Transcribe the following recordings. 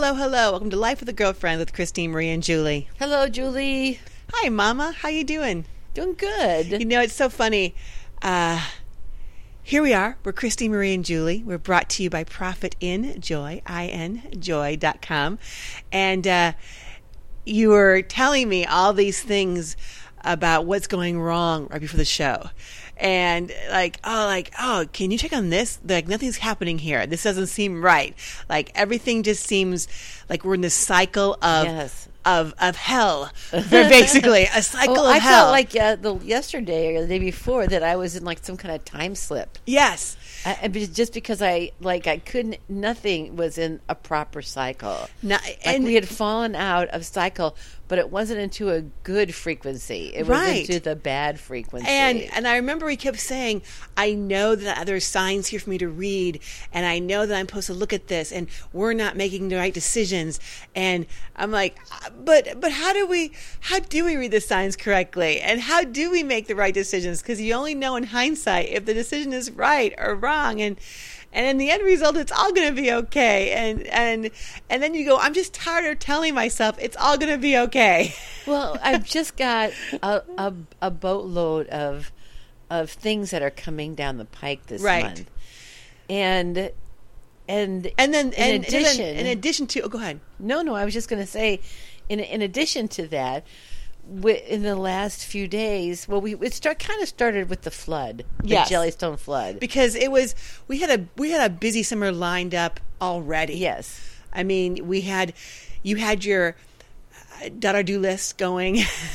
Hello, hello. Welcome to Life with a Girlfriend with Christine, Marie, and Julie. Hello, Julie. Hi, Mama. How you doing? Doing good. You know, it's so funny. Here we are. We're Christine, Marie, and Julie. We're brought to you by Profit in Joy, injoy.com. And you were telling me all these things about what's going wrong right before the show. And oh, can you check on this? Like, nothing's happening here. This doesn't seem right. Like, everything just seems like we're in this cycle of hell. Basically, a cycle of hell. I felt like yesterday or the day before that I was in like some kind of time slip. Yes. Just because I couldn't, nothing was in a proper cycle. And we had fallen out of cycle, but it wasn't into a good frequency. It was into the bad frequency. And I remember we kept saying, I know that there's signs here for me to read, and I know that I'm supposed to look at this, and we're not making the right decisions. And I'm like, but how do we read the signs correctly? And how do we make the right decisions? Because you only know in hindsight if the decision is right or wrong. And in the end result, it's all going to be okay. And then you go, I'm just tired of telling myself it's all going to be okay. Well, I've just got a boatload of things that are coming down the pike this month, and then in addition to, go ahead. No, I was just going to say, in addition to that, in the last few days, it kind of started with the flood, the Jellystone flood, because we had a busy summer lined up already. Yes, I mean you had your do list going.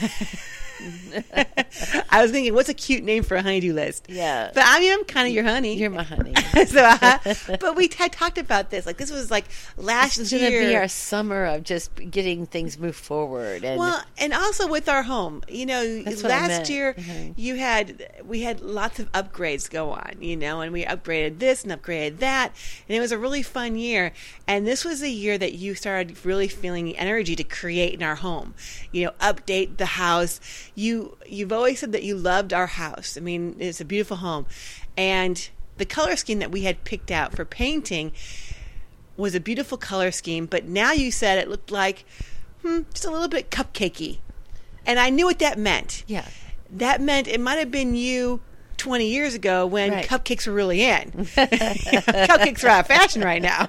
I was thinking, what's a cute name for a honey-do list? Yeah, but I mean, I'm kind of your honey. You're my honey. But we had talked about this. Like, this was like last year. It's going to be our summer of just getting things moved forward. And also with our home, you know, last year we had lots of upgrades go on, you know, and we upgraded this and upgraded that, and it was a really fun year. And this was the year that you started really feeling the energy to create in our home, you know, update the house. You've always said that you loved our house. I mean, it's a beautiful home. And the color scheme that we had picked out for painting was a beautiful color scheme, but now you said it looked like just a little bit cupcakey. And I knew what that meant. Yeah. That meant it might have been you 20 years ago when cupcakes were really in. Cupcakes are out of fashion right now.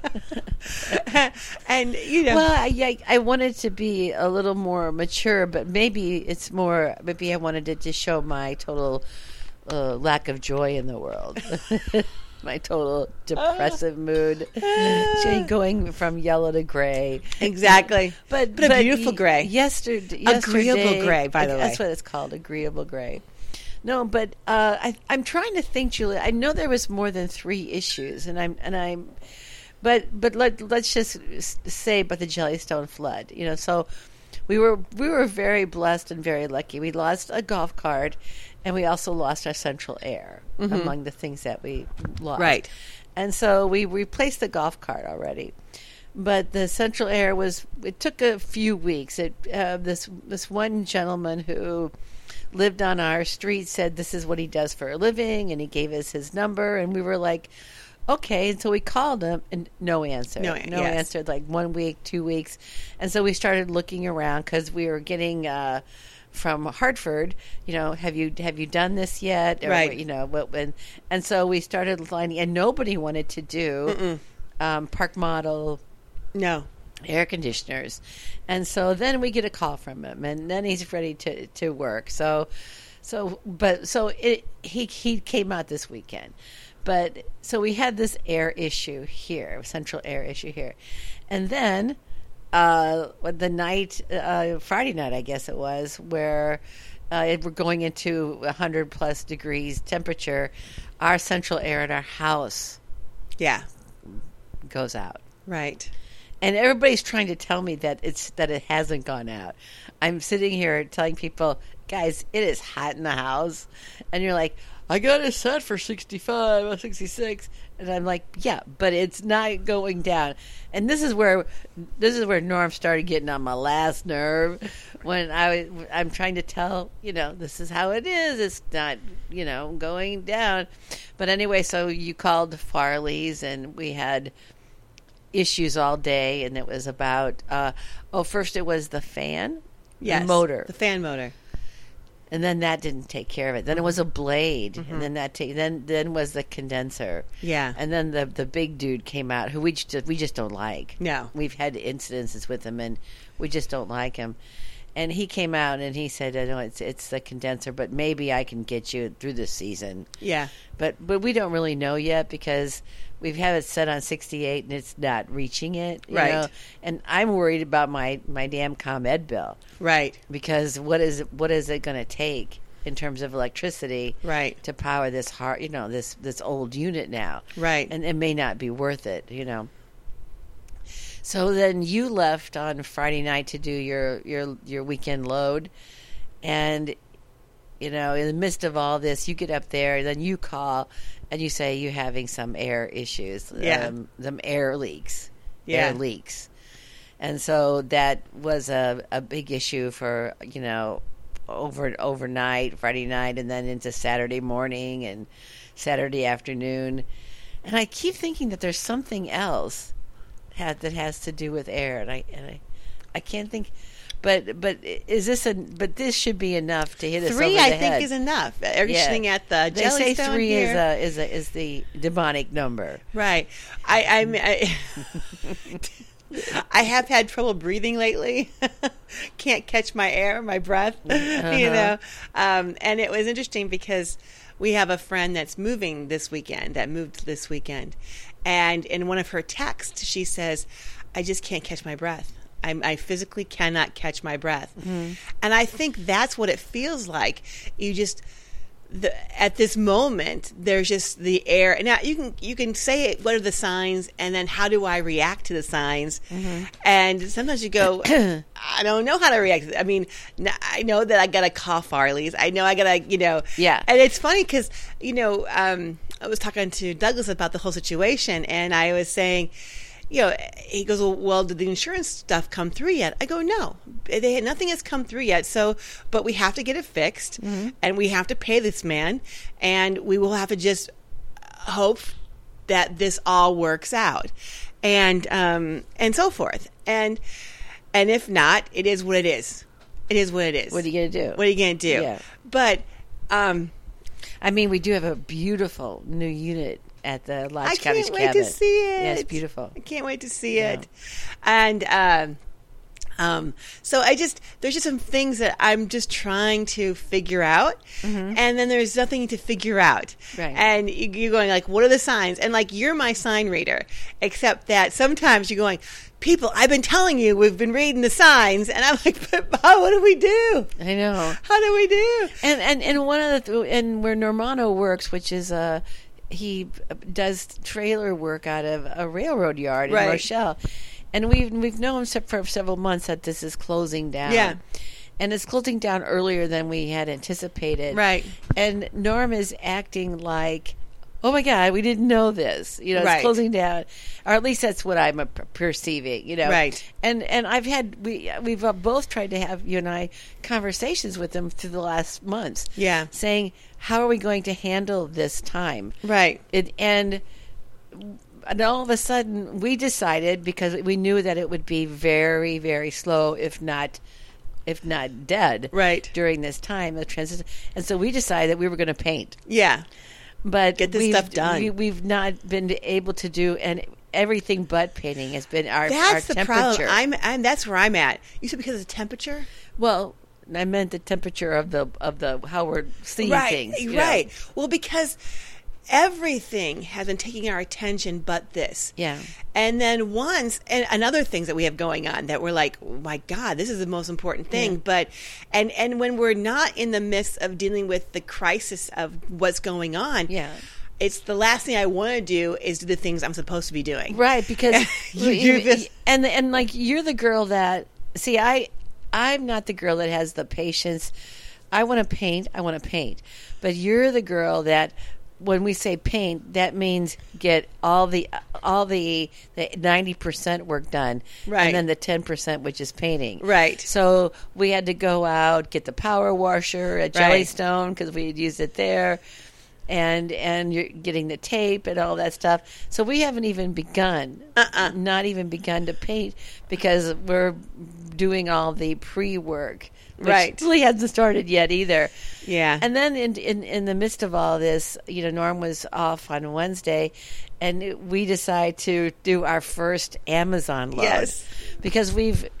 And, you know. Well, I wanted to be a little more mature, but maybe I wanted to just show my total lack of joy in the world. My total depressive mood. Going from yellow to gray. Exactly. But a beautiful gray. Yesterday. Agreeable gray, by the way. That's what it's called, agreeable gray. No, but I'm trying to think, Julie. I know there was more than 3 issues, but let's just say about the Jellystone flood. You know, so we were very blessed and very lucky. We lost a golf cart, and we also lost our central air among the things that we lost. Right, and so we replaced the golf cart already. But the central air it took a few weeks. This one gentleman who lived on our street said this is what he does for a living, and he gave us his number, and we were like, okay. And so we called him, and no answer. No answer, like 1 week, 2 weeks. And so we started looking around because we were getting from Hartford, you know, have you done this yet? Or, right. You know, and so we started lining, and nobody wanted to do park model. No. Air conditioners. And so then we get a call from him, and then he's ready to work. He came out this weekend. But so we had this air issue here, central air issue here. And then the night, Friday night, I guess it was, where we're going into 100 plus degrees temperature, our central air in our house goes out. Right. And everybody's trying to tell me that it hasn't gone out. I'm sitting here telling people, guys, it is hot in the house. And you're like, I got it set for 65 or 66. And I'm like, yeah, but it's not going down. And this is where Norm started getting on my last nerve when I'm trying to tell, this is how it is. It's not, going down. But anyway, so you called Farley's, and we had issues all day, and it was about first it was the fan, yes, the motor, the fan motor. And then that didn't take care of it. Then it was a blade, and then then was the condenser. Yeah, and then the big dude came out, who we just don't like. No, we've had incidences with him, and we just don't like him. And he came out and he said, "No, it's the condenser, but maybe I can get you through this season." Yeah, but we don't really know yet because we've had it set on 68 and it's not reaching it, you know? And I'm worried about my damn ComEd bill, right? Because what is it going to take in terms of electricity, right, to power this this old unit now, right? And it may not be worth it, you know. So then you left on Friday night to do your weekend load, and you know, in the midst of all this, you get up there, and then you call, and you say you're having some air issues, some air leaks, air leaks, and so that was a big issue for, you know, overnight, Friday night, and then into Saturday morning and Saturday afternoon, and I keep thinking that there's something else that has to do with air, and I can't think. But is this but this should be enough to hit us over the head. 3, I think, is enough. Air conditioning at the Jellystone. They say 3 here is the demonic number. Right. I have had trouble breathing lately. Can't catch my air, my breath. You know. And it was interesting because we have a friend that's moved this weekend, and in one of her texts she says, "I just can't catch my breath. I physically cannot catch my breath." Mm-hmm. And I think that's what it feels like. You just, at this moment, there's just the air. Now, you can say what are the signs, and then how do I react to the signs? Mm-hmm. And sometimes you go, I don't know how to react. I mean, I know that I got to cough Farley's. I know I got to, you know. Yeah. And it's funny because, you know, I was talking to Douglas about the whole situation, and I was saying, you know, he goes, well, did the insurance stuff come through yet? I go, no, nothing has come through yet. So, but we have to get it fixed, and we have to pay this man, and we will have to just hope that this all works out, and so forth. And if not, it is what it is. It is what it is. What are you going to do? What are you going to do? Yeah. But, I mean, we do have a beautiful new unit at the Lodge Cottage Cabin. I can't wait to see it. Yeah, it's beautiful. I can't wait to see it. And so there's just some things that I'm just trying to figure out, and then there's nothing to figure out. Right. And you're going like, what are the signs? And like, you're my sign reader, except that sometimes you're going, people, I've been telling you, we've been reading the signs, and I'm like, but Bob, what do we do? I know. How do we do? And one of and where Normano works, which is he does trailer work out of a railroad yard in Rochelle, and we've known for several months that this is closing down. Yeah, and it's closing down earlier than we had anticipated. Right, and Norm is acting like, oh my God, we didn't know this. You know, it's closing down, or at least that's what I'm perceiving. You know, right. And we've both tried to have, you and I, conversations with them through the last months. Yeah, saying, how are we going to handle this time? Right. And all of a sudden, we decided, because we knew that it would be very, very slow, if not dead, right, during this time of transition. And so we decided that we were going to paint. Yeah. But get this stuff done. We've not been able to do everything but painting has been our the temperature. Problem. I'm that's where I'm at. You said because of the temperature? Well, I meant the temperature of the how we're seeing things. Right. Well, because everything has been taking our attention but this. Yeah. And then and another things that we have going on that we're like, oh my God, this is the most important thing. Yeah. But and when we're not in the midst of dealing with the crisis of what's going on, it's the last thing I want to do is do the things I'm supposed to be doing. Right, because you do this, and like, you're the girl that I'm not the girl that has the patience. I want to paint. But you're the girl that, when we say paint, that means get all the 90% work done, right, and then the 10%, which is painting. Right. So we had to go out, get the power washer at Jellystone because we had used it there, and you're getting the tape and all that stuff. So we haven't even begun, not even begun to paint because we're doing all the pre-work. Which really hasn't started yet either. Yeah. And then in the midst of all this, Norm was off on Wednesday, and we decided to do our first Amazon load. Yes. Because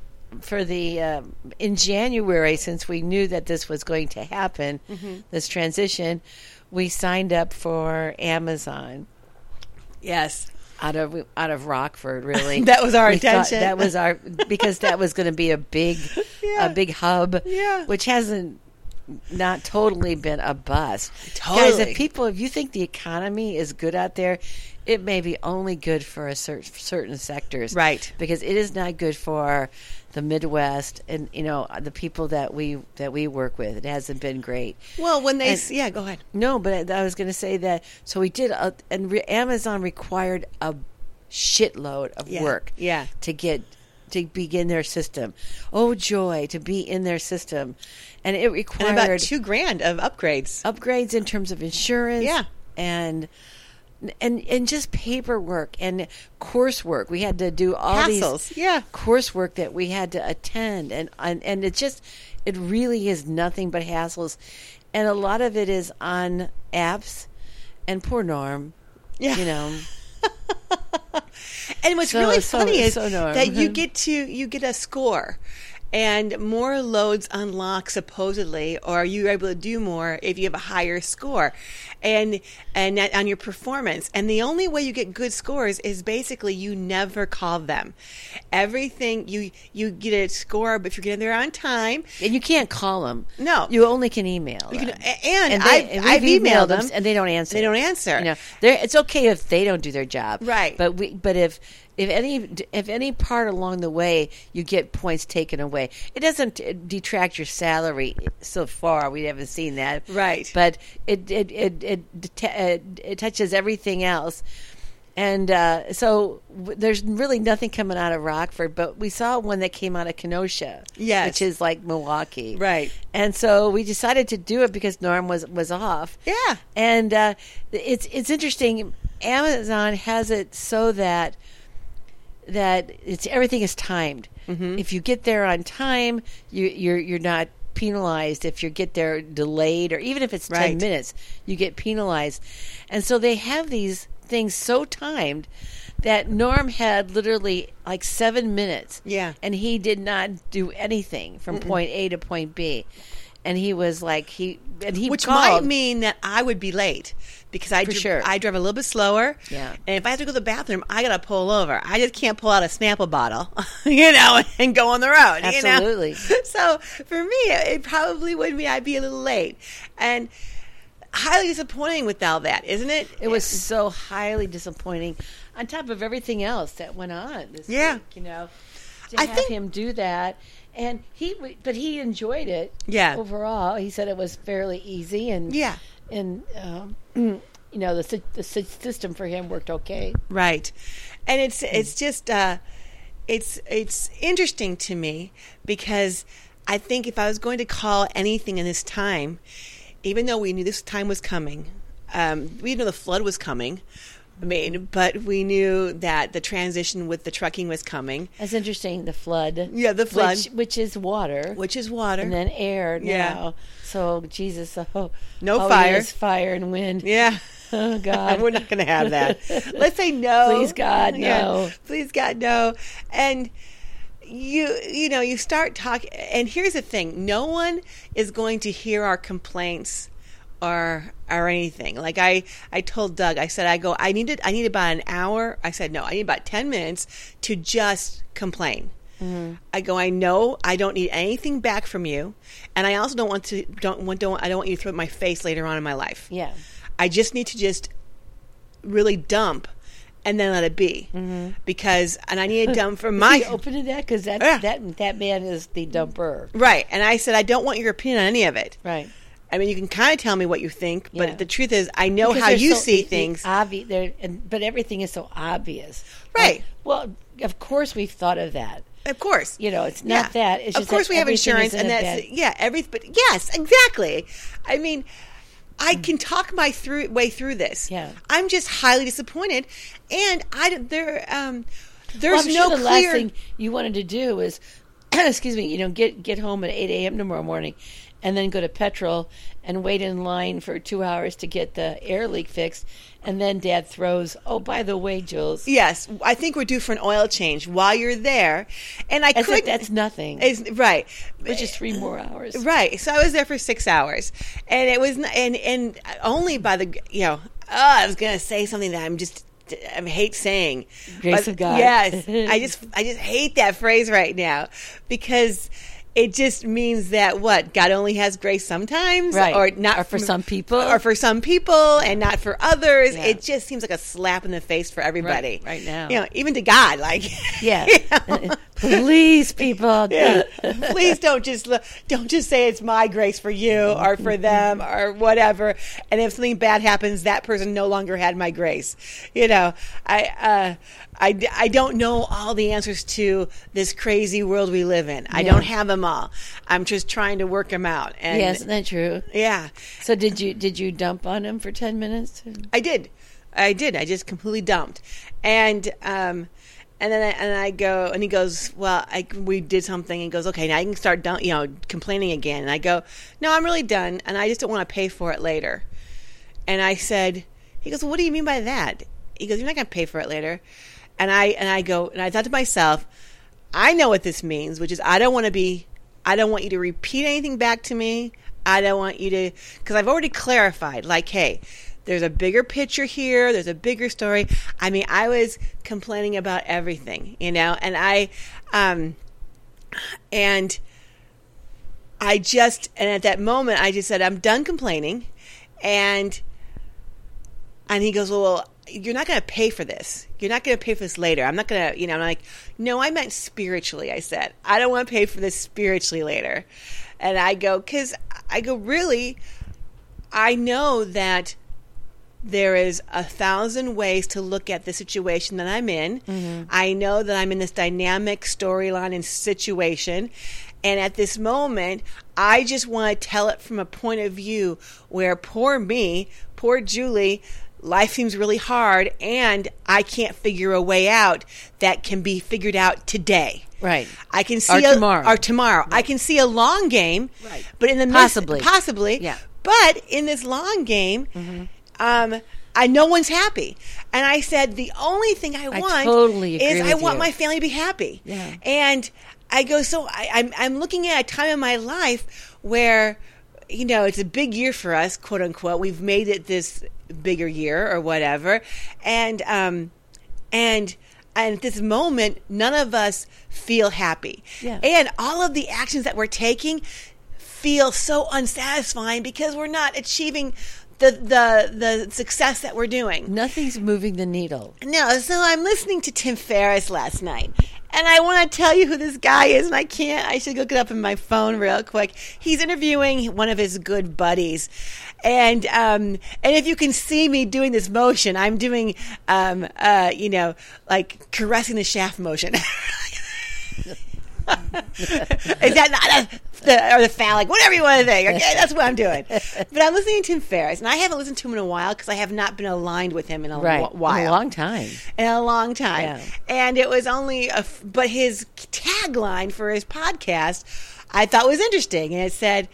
in January, since we knew that this was going to happen, this transition, we signed up for Amazon. Yes. Out of Rockford, really. That was our intention. That was because that was going to be a big hub, which hasn't not totally been a bust. Totally. Guys, if you think the economy is good out there, it may be only good for certain sectors, right? Because it is not good for the Midwest and the people that we work with. It hasn't been great. Well, when they go ahead. No, but I was going to say that. So we did, Amazon required a shitload of work, to begin their system. Oh joy, to be in their system, and it required about $2,000 of upgrades in terms of insurance, and just paperwork and coursework. We had to do all hassles, these coursework that we had to attend, and it really is nothing but hassles, and a lot of it is on apps, and poor Norm, And what's really funny is that you get a score. And more loads unlock supposedly, or you're able to do more if you have a higher score, and that on your performance. And the only way you get good scores is basically you never call them. Everything you get a score, but if you're getting there on time, and you can't call them. No, you only can email them. I've emailed them, and they don't answer. It's okay if they don't do their job, right? But if any part along the way you get points taken away, it doesn't detract your salary. So far, we haven't seen that, right? But it touches everything else, and so there's really nothing coming out of Rockford. But we saw one that came out of Kenosha, which is like Milwaukee, right? And so we decided to do it because Norm was off, and it's interesting. Amazon has it so that everything is timed. Mm-hmm. If you get there on time, you're not penalized. If you get there delayed, or even if it's 10 minutes, you get penalized. And so they have these things so timed that Norm had literally like 7 minutes. Yeah. And he did not do anything from point A to point B. And he was like, which might mean that I would be late because I drive a little bit slower. Yeah. And if I have to go to the bathroom, I got to pull over. I just can't pull out a Snapple bottle, and go on the road. Absolutely. So for me, it probably would mean I'd be a little late. And highly disappointing with all that, isn't it? It was so highly disappointing on top of everything else that went on this week, to have him do that. And he enjoyed it. Yeah. Overall, he said it was fairly easy, and the system for him worked okay. Right, and it's just it's interesting to me because I think if I was going to call anything in this time, even though we knew this time was coming, we knew the flood was coming. But we knew that the transition with the trucking was coming. That's interesting. The flood. Yeah, the flood. Which is water. And then air now. Yeah. So, Jesus. No fire. Yes, fire and wind. Yeah. Oh, God. We're not going to have that. Let's say no. Please, God, no. Yeah. Please, God, no. And you start talking. And here's the thing. No one is going to hear our complaints or anything. Like I told Doug, I need about an hour. I said, no, I need about 10 minutes to just complain. Mm-hmm. I know I don't need anything back from you. And I also I don't want you to throw it in my face later on in my life. Yeah. I just need to just really dump and then let it be. Mm-hmm. And I need a dump for my... Is he open to that? Because that man is the dumper. Right. And I said, I don't want your opinion on any of it. Right. I mean, you can kind of tell me what you think, but the truth is, I know how you see things. But everything is so obvious. Right. Like, well, of course we've thought of that. Of course. It's not that. It's just of course we have insurance, and that's, but yes, exactly. I mean, I can talk my way through this. Yeah. I'm just highly disappointed, and there's I'm no sure the clear. last thing you wanted to do is, excuse me, get home at 8 a.m. tomorrow morning, and then go to Petrol and wait in line for 2 hours to get the air leak fixed, and then Dad throws, "Oh, by the way, Jules." Yes, I think we're due for an oil change while you're there, and That's nothing. Right, which is 3 more hours. Right. So I was there for 6 hours, and it was and only by the I was going to say something that I hate saying. Grace of God. Yes, I just hate that phrase right now because it just means that God only has grace sometimes, right? Or not, or for some people, and not for others. Yeah. It just seems like a slap in the face for everybody right now. Even to God, yeah. Please, people, please don't just say it's my grace for you or for them or whatever. And if something bad happens, that person no longer had my grace. I don't know all the answers to this crazy world we live in. I don't have them all. I'm just trying to work them out. And yes, isn't that true? Yeah. So did you dump on him for 10 minutes? I did. I just completely dumped. And then I go, and he goes, "Well, we did something." And he goes, "Okay, now you can start complaining again." And I go, "No, I'm really done, and I just don't want to pay for it later." And I said, he goes, "Well, what do you mean by that?" He goes, "You're not going to pay for it later." And I go, and I thought to myself, I know what this means, which is I don't want you to repeat anything back to me. I don't want you to, because I've already clarified, hey, there's a bigger picture here. There's a bigger story. I mean, I was complaining about everything, and and at that moment, I just said, I'm done complaining. And he goes, well, you're not going to pay for this. You're not going to pay for this later. I'm not going to, I'm like, no, I meant spiritually. I said, I don't want to pay for this spiritually later. And I go, really, I know that there is 1,000 ways to look at the situation that I'm in. Mm-hmm. I know that I'm in this dynamic storyline and situation. And at this moment, I just want to tell it from a point of view where poor me, poor Julie, life seems really hard, and I can't figure a way out that can be figured out today. Right. I can see tomorrow. Right. I can see a long game, right? But in the possibly, yeah. But in this long game, no one's happy. And I said the only thing I want is I want my family to be happy. Yeah. And I go, so I'm looking at a time in my life where, it's a big year for us, quote unquote. We've made it this bigger year or whatever. And at this moment, none of us feel happy. Yeah. And all of the actions that we're taking feel so unsatisfying because we're not achieving the success that we're doing. Nothing's moving the needle. No, so I'm listening to Tim Ferriss last night. And I want to tell you who this guy is, and I can't. I should look it up in my phone real quick. He's interviewing one of his good buddies, and if you can see me doing this motion, I'm doing, like caressing the shaft motion. Is that not the phallic, whatever you want to think? Okay, that's what I'm doing. But I'm listening to Tim Ferriss, and I haven't listened to him in a while because I have not been aligned with him in a while. In a long time. Yeah. And it was only but his tagline for his podcast I thought was interesting, and it said,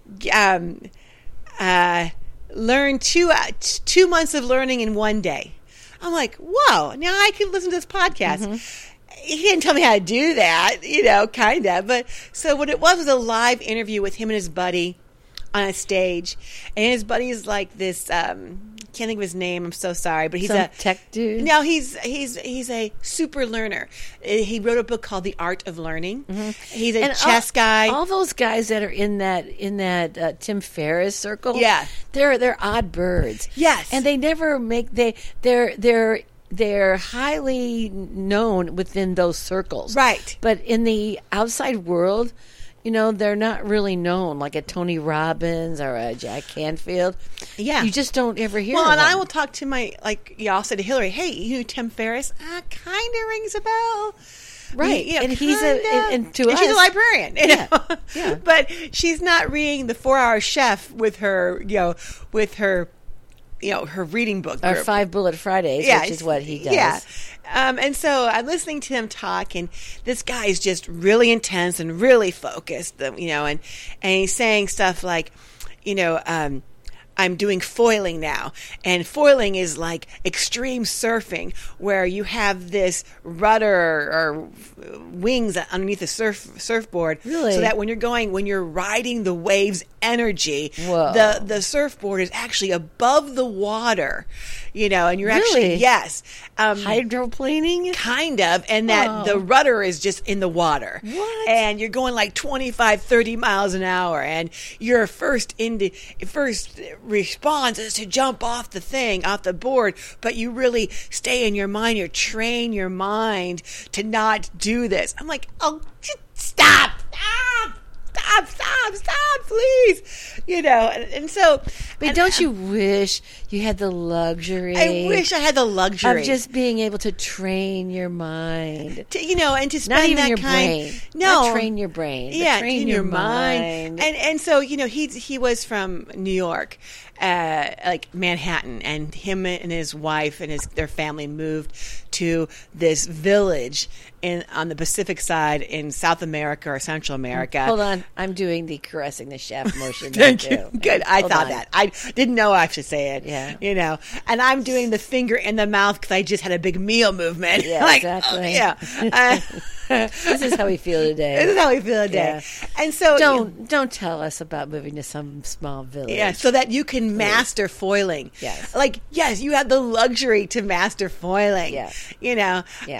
"Learn 2 months of learning in 1 day." I'm like, whoa! Now I can listen to this podcast. Mm-hmm. He didn't tell me how to do that, kind of. But so what it was a live interview with him and his buddy on a stage. And his buddy is like this, can't think of his name. I'm so sorry. But he's a tech dude. No, he's a super learner. He wrote a book called The Art of Learning. Mm-hmm. He's a chess guy. All those guys that are in that Tim Ferriss circle, yeah, they're odd birds. Yes. And they never make, they're highly known within those circles. Right. But in the outside world, they're not really known, like a Tony Robbins or a Jack Canfield. Yeah. You just don't ever hear Well, and them. I will talk to I'll say to Hillary, hey, you know Tim Ferriss? Kind of rings a bell. Right. You know, and he's she's a librarian. You know? Yeah. But she's not reading the 4-Hour Chef with her, her reading book group. Or 5 Bullet Fridays, which is what he does. Yeah. And so I'm listening to him talk, and this guy is just really intense and really focused, and he's saying stuff like, I'm doing foiling now. And foiling is like extreme surfing, where you have this rudder or wings underneath the surfboard. Really? So that when you're riding the waves energy, the surfboard is actually above the water, and you're actually, yes. Hydroplaning? Kind of. And that the rudder is just in the water. What? And you're going like 25, 30 miles an hour. And your first response is to jump off the board, but you really stay in your mind. You train your mind to not do this. I'm like, oh, stop, please. And so. But don't you wish you had the luxury? I wish I had the luxury of just being able to train your mind. And to spend not even that your kind. Brain. No, not train your brain. Yeah, train your mind. And so he was from New York, like Manhattan, and him and his wife and their family moved to this village on the Pacific side in South America or Central America. Hold on, I'm doing the caressing the shaft motion. Thank you. Good. I thought that. I didn't know I should say it. Yeah. And I'm doing the finger in the mouth because I just had a big meal movement. Yeah, like, exactly. Oh, yeah. This is how we feel today. This is how we feel today. Yeah. And so don't tell us about moving to some small village. Yeah, so that you can master foiling. Yes. Like, yes, you have the luxury to master foiling. Yeah. Yeah.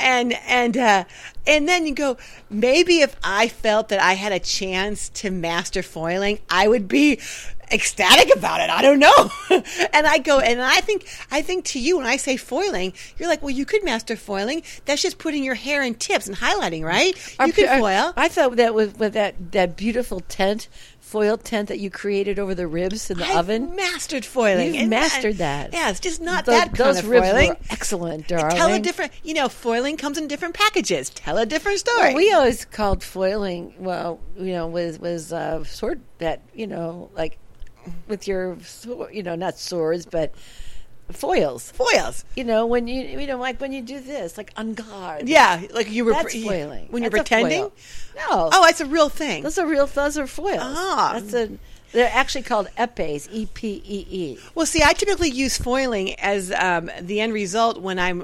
And then you go, maybe if I felt that I had a chance to master foiling, I would be ecstatic about it. I don't know. And I go, and I think to you, when I say foiling, you're like, well, you could master foiling. That's just putting your hair in tips and highlighting, right? You could foil. I thought that with that beautiful foil tent that you created over the ribs in the oven. Mastered foiling. You've mastered that. Yeah, it's just not that kind those of ribs foiling. Were excellent, darling. Tell a different, foiling comes in different packages. Tell a different story. Well, we always called foiling, was sword that, like with your, not swords, but foils. When you, like when you do this, like on guard. Yeah, like you were. That's foiling. When you're pretending? No. Oh, it's a real thing. Those are foils. Ah. They're actually called epes, E-P-E-E. Well, see, I typically use foiling as the end result when I'm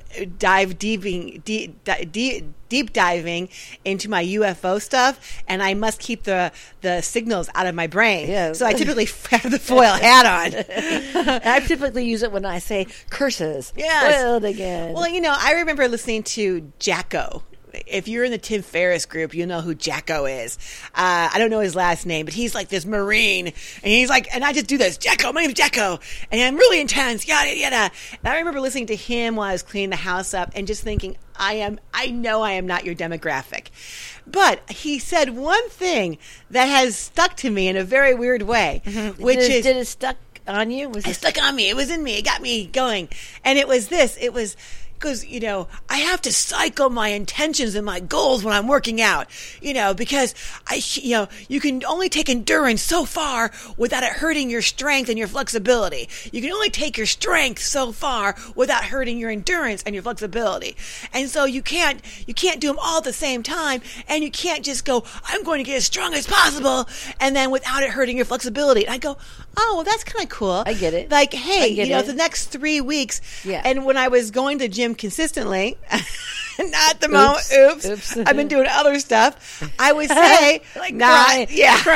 deep diving into my UFO stuff, and I must keep the signals out of my brain. Yes. So I typically have the foil hat on. I typically use it when I say curses. Yes. Foiled again. Well, I remember listening to Jacko. If you're in the Tim Ferriss group, you know who Jacko is. I don't know his last name, but he's like this Marine. And he's like, and I just do this, Jacko, my name's Jacko. And I'm really intense, yada, yada. And I remember listening to him while I was cleaning the house up and just thinking, I know I am not your demographic. But he said one thing that has stuck to me in a very weird way, which did it stuck on you? It stuck on me. It was in me. It got me going. And it was this. It was... Because, I have to cycle my intentions and my goals when I'm working out, because you can only take endurance so far without it hurting your strength and your flexibility. You can only take your strength so far without hurting your endurance and your flexibility. And so you can't do them all at the same time, and you can't just go, I'm going to get as strong as possible, and then without it hurting your flexibility. And I go, oh, well, that's kind of cool. I get it. Like, hey, the next 3 weeks, and when I was going to gym consistently, not at the moment, oops, I've been doing other stuff, I would say, like not,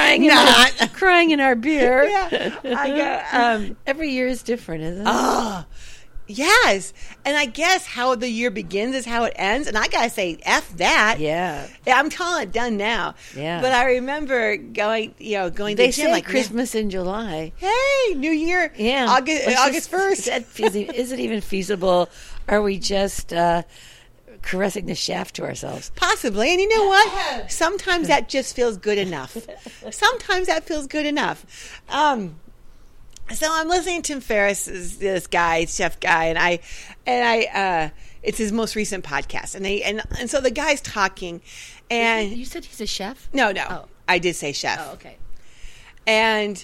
crying in our beer. Yeah. I go, every year is different, isn't it? Oh, yes. And I guess how the year begins is how it ends. And I got to say, F that. Yeah. I'm calling it done now. Yeah. But I remember going to they the gym. Say like Christmas in July. Hey, New Year. Yeah. August 1st. Is it even feasible? Are we just caressing the shaft to ourselves? Possibly. And you know what? Sometimes that just feels good enough. Sometimes that feels good enough. So I'm listening to Tim Ferriss, this guy, chef guy, and I It's his most recent podcast, and so the guy's talking, and you said he's a chef? No, I did say chef. Oh, okay. And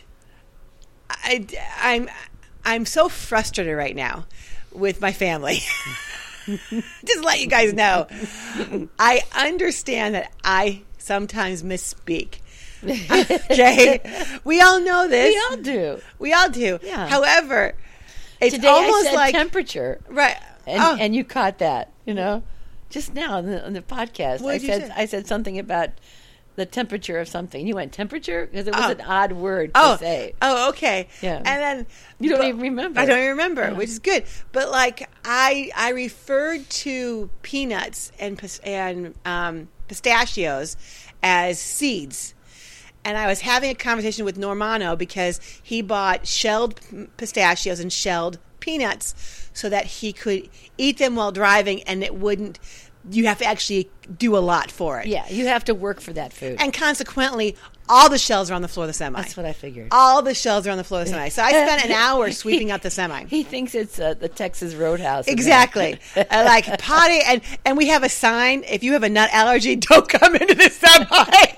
I'm so frustrated right now with my family. Just to let you guys know, I understand that I sometimes misspeak. Okay, we all know this. We all do. Yeah. However, it's today almost I said like temperature, right? And you caught that, just now on the podcast. What did you say? I said something about the temperature of something. You went temperature because it was an odd word to say. Oh, okay. Yeah. And then you don't even remember. I don't even remember, which is good. But like I referred to peanuts and pistachios as seeds. And I was having a conversation with Normano because he bought shelled pistachios and shelled peanuts so that he could eat them while driving, and it wouldn't. You have to actually do a lot for it. Yeah, you have to work for that food. And consequently, all the shells are on the floor of the semi. That's what I figured. All the shells are on the floor of the semi. So I spent an hour sweeping out the semi. He thinks it's the Texas Roadhouse. Exactly. Like potty, and we have a sign, if you have a nut allergy, don't come into the semi.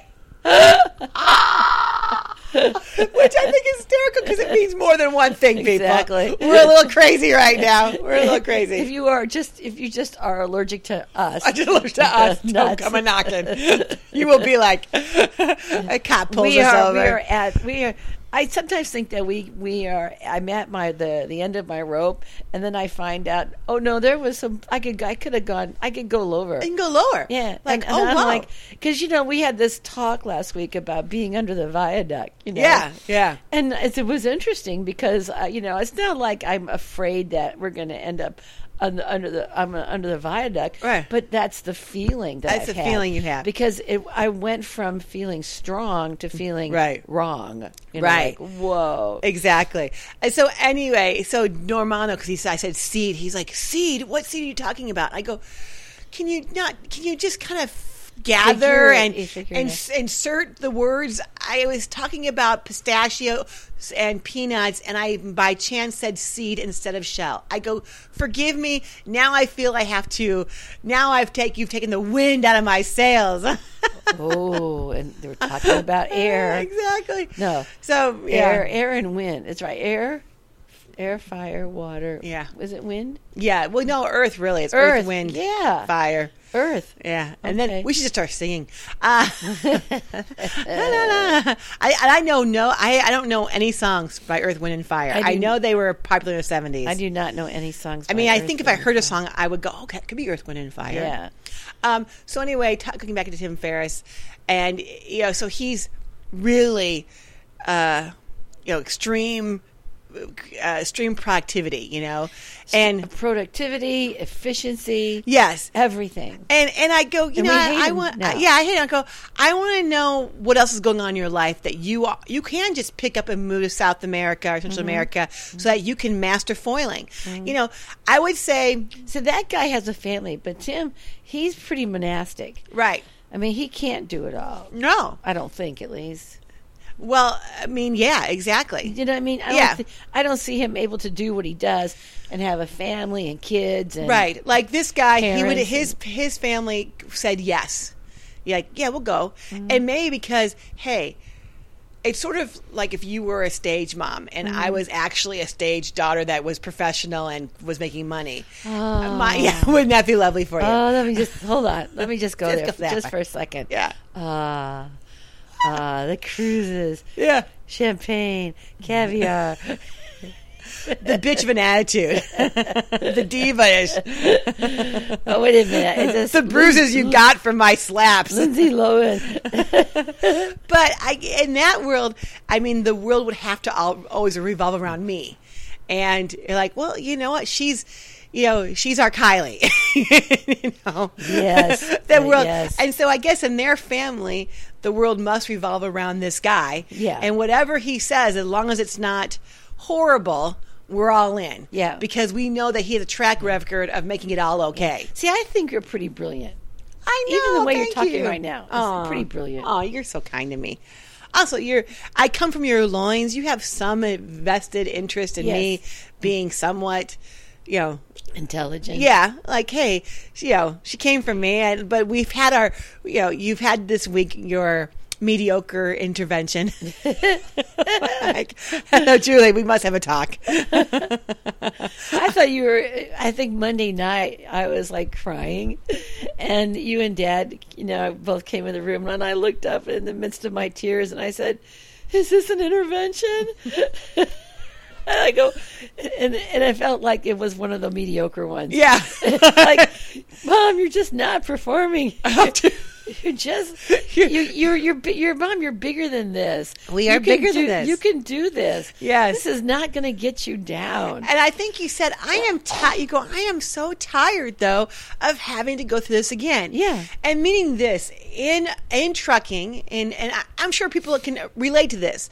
Which I think is hysterical because it means more than one thing, people. Exactly. We're a little crazy right now. We're a little crazy. If you just are allergic to us, don't come a knocking. You will be like a cop pulls us over. We are. I sometimes think that we are. I'm at the end of my rope, and then I find out. Oh no, there was some. I could go lower. You can go lower. Yeah, like and oh I'm wow. like, because we had this talk last week about being under the viaduct. Yeah. And it was interesting because it's not like I'm afraid that we're going to end up under the viaduct, right? But that's the feeling feeling you have, because I went from feeling strong to feeling wrong. Right. Like, whoa. Exactly. And so anyway, Normano, because I said seed, he's like, seed? What seed are you talking about? I go, can you just kind of gather and insert the words? I was talking about pistachio and peanuts, and I by chance said seed instead of shell. I go, forgive me. Now I feel I have to. Now you've taken the wind out of my sails. Oh, and they were talking about air. Exactly. No. So yeah. Air and wind. It's right. Air, fire, water. Yeah. Is it wind? Yeah. Well, no, earth really. It's earth, wind, fire. Earth. Yeah. And then we should just start singing. I don't know any songs by Earth, Wind, and Fire. I know they were popular in the 70s. I do not know any songs. I think if I heard a song, I would go, okay, it could be Earth, Wind, and Fire. Yeah. So anyway, going back to Tim Ferriss, and so he's really, extreme productivity, and productivity, efficiency, yes, everything. And I go, I want to know what else is going on in your life that you can just pick up and move to South America or Central America so that you can master foiling. I would say, so that guy has a family, but Tim, he's pretty monastic, right? I mean, he can't do it all. No, I don't think, at least. Well, I mean, yeah, exactly. You know what I mean? I don't see him able to do what he does and have a family and kids. And right. Like this guy, his family said yes. Yeah, we'll go. Mm-hmm. And maybe because, hey, it's sort of like if you were a stage mom and I was actually a stage daughter that was professional and was making money. Oh. Wouldn't that be lovely for you? Oh, let me just, hold on. Let me just go there just for a second. Yeah. The cruises. Yeah. Champagne, caviar. The bitch of an attitude. The diva-ish. Oh, wait a minute. It's the bruises you got from my slaps. Lindsay Lohan. But in that world, I mean, the world would have to always revolve around me. And you're like, well, you know what? She's our Kylie. Yes. The world. Yes. And so I guess in their family, the world must revolve around this guy. Yeah. And whatever he says, as long as it's not horrible, we're all in. Yeah. Because we know that he has a track record of making it all okay. See, I think you're pretty brilliant. I know. Even the way you're talking right now. It's pretty brilliant. Oh, you're so kind to me. Also, I come from your loins. You have some vested interest in me being somewhat intelligent. Yeah, like, hey, she came from me, but we've had our, you've had this week your mediocre intervention. Like, hello, Julie, we must have a talk. I think Monday night I was like crying, and you and Dad, both came in the room, and I looked up in the midst of my tears, and I said, "Is this an intervention?" And I go, and I felt like it was one of the mediocre ones. Yeah. Like, Mom, you're just not performing. You're just, you're Mom, you're bigger than this. We are bigger than this. You can do this. Yes. This is not going to get you down. And I think you said, I am so tired, though, of having to go through this again. Yeah. And meaning this, in trucking, and I'm sure people can relate to this.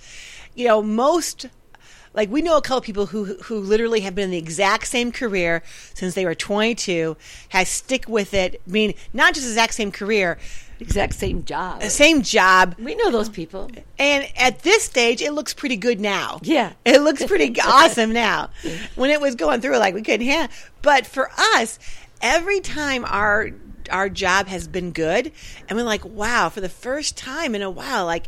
Like, we know a couple of people who literally have been in the exact same career since they were 22, has stick with it. I mean, not just the exact same career. Exact same job. Same job. We know those people. And at this stage, it looks pretty good now. Yeah. It looks pretty awesome now. When it was going through, like, we couldn't handle. But for us, every time our job has been good, and we're like, wow, for the first time in a while, like,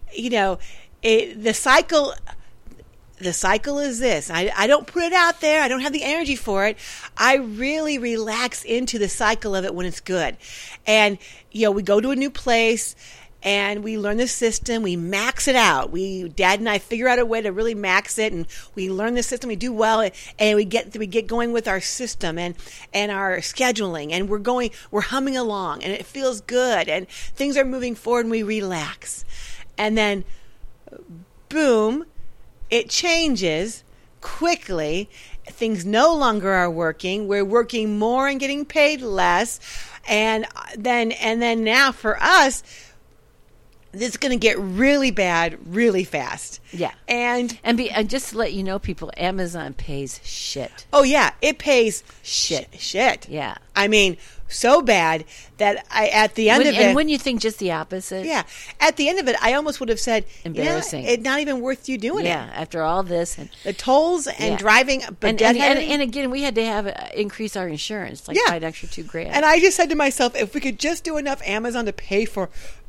the cycle... The cycle is this. I don't put it out there. I don't have the energy for it. I really relax into the cycle of it when it's good. And, we go to a new place and we learn the system. We max it out. Dad and I figure out a way to really max it, and we learn the system. We do well, and we get going with our system and our scheduling, and we're humming along, and it feels good, and things are moving forward, and we relax. And then, boom, it changes quickly. Things no longer are working. We're working more and getting paid less. And then now for us, this is going to get really bad really fast. Yeah. And just to let you know, people, Amazon pays shit. Oh, yeah. It pays shit. Yeah. I mean, so bad that at the end of it... And when you think just the opposite... Yeah. At the end of it, I almost would have said... Embarrassing. It's not even worth you doing it. Yeah, after all this. And the tolls and driving... And again, we had to increase our insurance, like buy an extra $2,000. And I just said to myself, if we could just do enough Amazon to pay for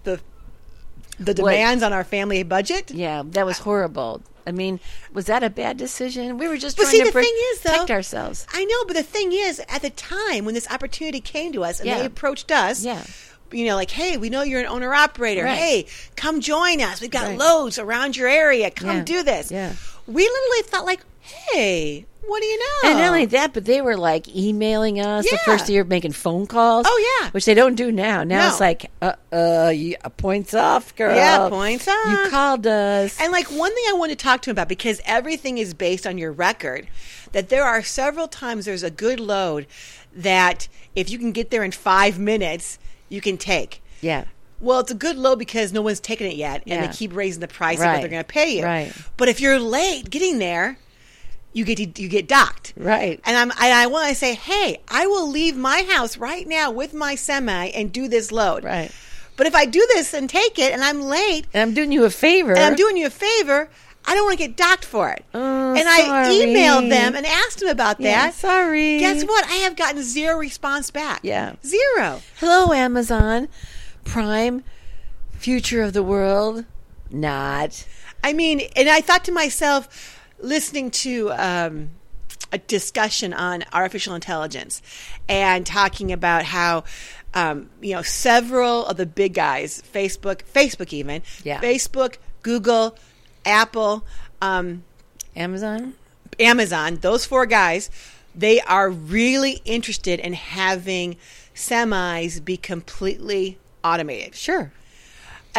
the demands on our family budget. Yeah, that was horrible. I mean, was that a bad decision? We were just trying to protect ourselves. I know, but the thing is, at the time when this opportunity came to us and they approached us, like, hey, we know you're an owner-operator. Right. Hey, come join us. We've got loads around your area. Come do this. Yeah. We literally thought like, hey, what do you know? And not only that, but they were like emailing us the first year, making phone calls. Oh, yeah. Which they don't do now. Now it's like, points off, girl. Yeah, points off. You called us. And like one thing I want to talk to him about, because everything is based on your record, that there are several times there's a good load that if you can get there in 5 minutes, you can take. Yeah. Well, it's a good load because no one's taken it yet, and they keep raising the price of what they're going to pay you. Right. But if you're late getting there, you get docked. Right. And I want to say, hey, I will leave my house right now with my semi and do this load. Right. But if I do this and take it and I'm late, and I'm doing you a favor, I don't want to get docked for it. Oh, and sorry. I emailed them and asked them about that. Yeah, sorry. Guess what? I have gotten 0 response back. Yeah. 0. Hello, Amazon Prime, future of the world. Not. I mean, and I thought to myself, listening to a discussion on artificial intelligence and talking about how several of the big guys, Facebook even, Facebook, Google, Apple, Amazon, those 4 guys, they are really interested in having semis be completely automated. Sure. And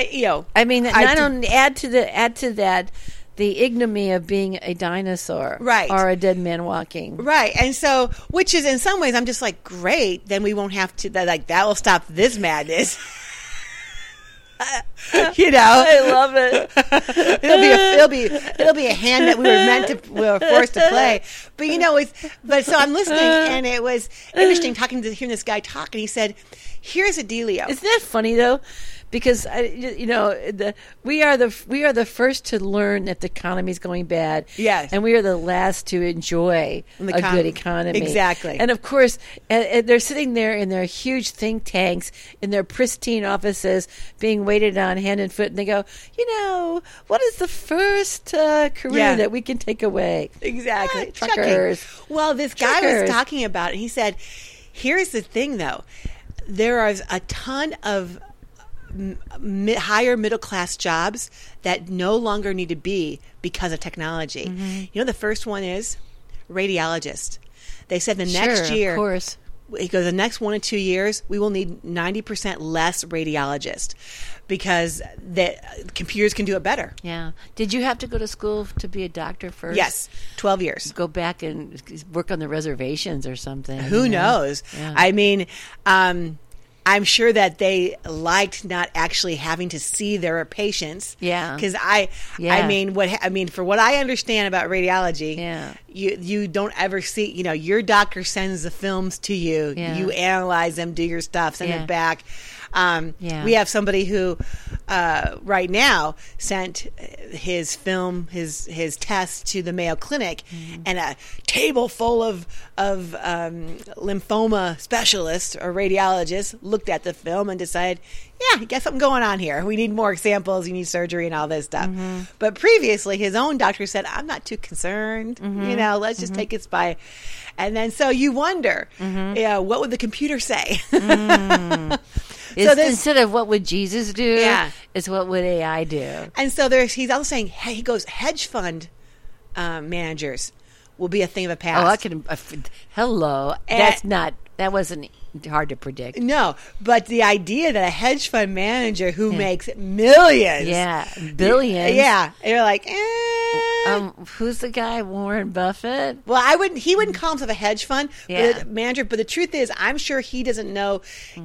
add to that the ignominy of being a dinosaur, right, or a dead man walking, right. And so, which is in some ways, I'm just like, great. Then we won't have to. That will stop this madness. I love it. it'll be a hand that we were forced to play. But so I'm listening, and it was interesting hearing this guy talk, and he said, "Here's a dealio." Isn't that funny though? because we are the first to learn that the economy is going bad. Yes, and we are the last to enjoy a good economy. Exactly. And of course, they're sitting there in their huge think tanks, in their pristine offices, being waited on hand and foot, and they go, what is the first career that we can take away? Exactly. Truckers. Trucking. Well, this guy was talking about it. He said, here's the thing, though. There is a ton of higher middle class jobs that no longer need to be because of technology. Mm-hmm. The first one is radiologist. They said next year, of course. He goes, the next 1 to 2 years, we will need 90% less radiologists because the computers can do it better. Yeah. Did you have to go to school to be a doctor first? Yes, 12 years. Go back and work on the reservations or something. Who knows? Yeah. I mean, I'm sure that they liked not actually having to see their patients. Yeah. Because for what I understand about radiology, you don't ever see, your doctor sends the films to you. Yeah. You analyze them, do your stuff, send it back. We have somebody who right now sent his film, his test to the Mayo Clinic, and a table full of lymphoma specialists or radiologists looked at the film and decided, you got something going on here. We need more samples. You need surgery and all this stuff. Mm-hmm. But previously, his own doctor said, I'm not too concerned. Mm-hmm. Let's just take it by. And then so you wonder, what would the computer say? Instead of what would Jesus do, it's what would AI do. And so he's also saying, he goes, hedge fund managers will be a thing of the past. Oh, I can. Hello, that wasn't hard to predict. No, but the idea that a hedge fund manager who makes millions, billions, and you're like, who's the guy? Warren Buffett? Well, he wouldn't call himself a hedge fund manager, but the truth is, I'm sure he doesn't know.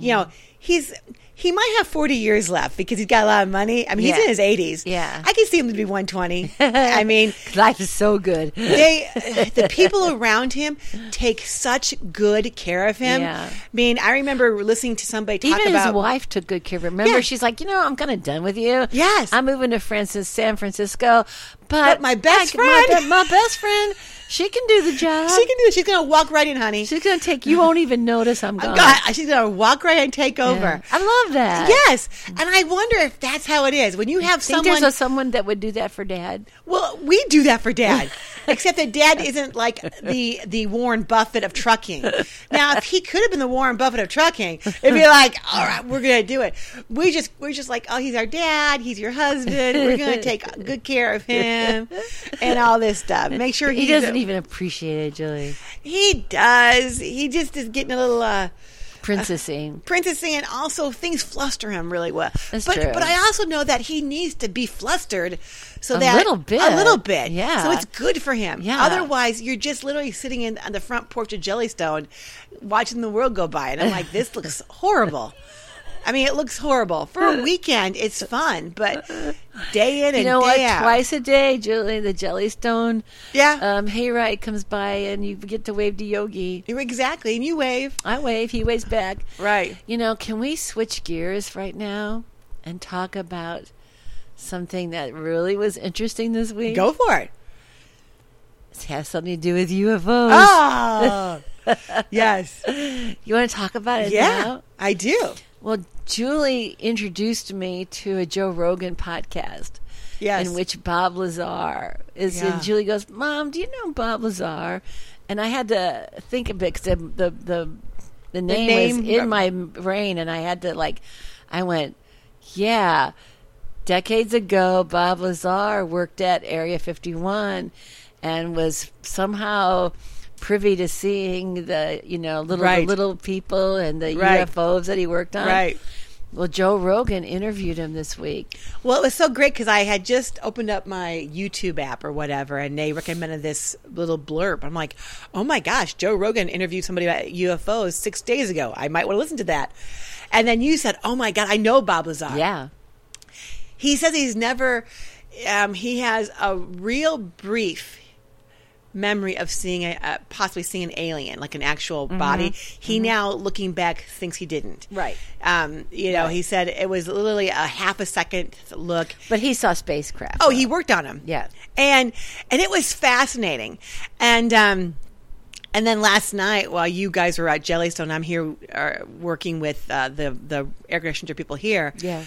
He might have 40 years left because he's got a lot of money. I mean, he's in his 80s. Yeah. I can see him to be 120. I mean, life is so good. The people around him take such good care of him. Yeah. I mean, I remember listening to somebody talk about... Even his wife took good care of him. Remember, she's like, I'm kind of done with you. Yes. I'm moving to San Francisco. But my best friend... My best friend... She can do the job. She can do it. She's going to walk right in, honey. She's going to take... You won't even notice I'm gone. She's going to walk right in and take over. Yeah. I love that. Yes. And I wonder if that's how it is. When you have someone... There's someone that would do that for Dad? Well, we do that for Dad. Except that Dad isn't like the Warren Buffett of trucking. Now, if he could have been the Warren Buffett of trucking, it'd be like, all right, we're going to do it. We're just like, oh, he's our dad. He's your husband. We're going to take good care of him and all this stuff. Make sure he doesn't even appreciate it, Julie. He does. He just is getting a little... princessing, and also things fluster him really well. That's true. But I also know that he needs to be flustered a little bit. Yeah. So it's good for him. Yeah. Otherwise, you're just literally sitting on the front porch of Jellystone, watching the world go by, and I'm like, this looks horrible. I mean, it looks horrible. For a weekend, it's fun, but day in and day out. Twice a day, Julie, the Jellystone hayride comes by, and you get to wave to Yogi. Exactly, and you wave. I wave. He waves back. Right. Can we switch gears right now and talk about something that really was interesting this week? Go for it. It has something to do with UFOs. Oh, yes. You want to talk about it now? Yeah, I do. Well, Julie introduced me to a Joe Rogan podcast. Yes. In which Bob Lazar is. And Julie goes, Mom, do you know Bob Lazar? And I had to think a bit because the name was in my brain, and I had to I went, yeah. Decades ago, Bob Lazar worked at Area 51 and was somehow privy to seeing the little people and the UFOs that he worked on. Right. Well, Joe Rogan interviewed him this week. Well, it was so great because I had just opened up my YouTube app or whatever, and they recommended this little blurb. I'm like, oh my gosh, Joe Rogan interviewed somebody about UFOs 6 days ago. I might want to listen to that. And then you said, oh my God, I know Bob Lazar. Yeah. He says he's never, he has a real brief memory of seeing possibly seeing an alien, like an actual body. He now, looking back, thinks he didn't. Right. He said it was literally a half a second look. But he saw spacecraft. Oh, he worked on them. Yeah. And it was fascinating. And then last night, while you guys were at Jellystone, I'm here working with the air conditioner people here. Yeah.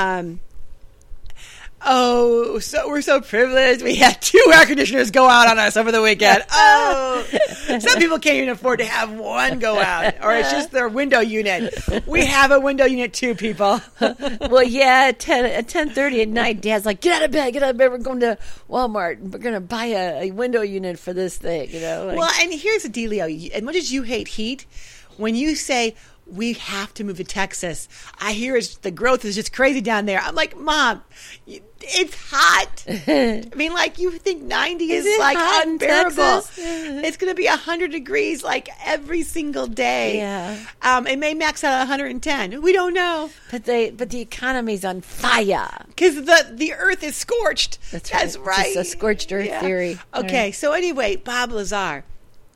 So we're so privileged. We had 2 air conditioners go out on us over the weekend. Some people can't even afford to have one go out, or it's just their window unit. We have a window unit too, people. Well, yeah, at 10:30 at night, Dad's like, get out of bed. We're going to Walmart. We're going to buy a window unit for this thing, Well, and here's the dealio. As much as you hate heat, when you say, we have to move to Texas, I hear the growth is just crazy down there. I'm like, Mom, it's hot. I mean, like, you think 90 is like unbearable. It's going to be 100 degrees like every single day. Yeah. It may max out at 110. We don't know. But the economy's on fire because the earth is scorched. That's right. It's a scorched earth theory. Okay. Right. So anyway, Bob Lazar,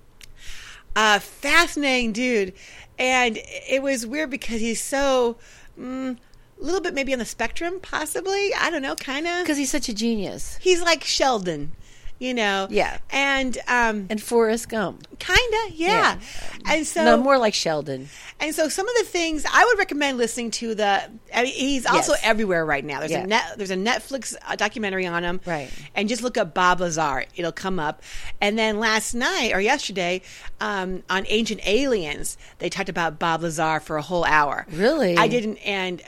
fascinating dude. And it was weird because he's so a little bit maybe on the spectrum, possibly. I don't know, kind of. Because he's such a genius. He's like Sheldon, Yeah. And Forrest Gump. Kind of, yeah. And so no, more like Sheldon. And so some of the things I would recommend listening to he's also everywhere right now. There's a Netflix documentary on him. Right. And just look up Bob Lazar. It'll come up. And then last night or yesterday on Ancient Aliens, they talked about Bob Lazar for a whole hour. Really? I didn't. And